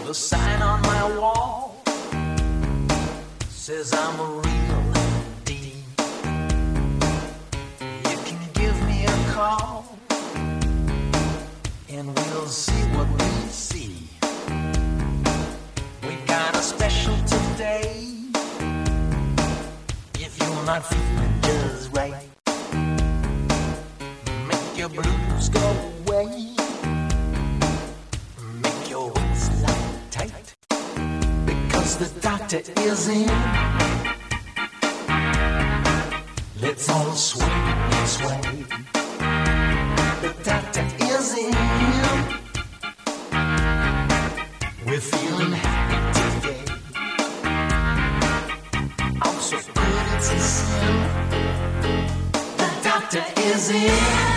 The sign on my wall says I'm a real MD. You can give me a call and we'll see what we see. We got a special today. If you're not feeling just right, make your blues go away. Make your waistline tight, because the doctor is in. Let's all swing and sway. The doctor is in. We're feeling happy today. I'm so good it's a sin. The doctor is in.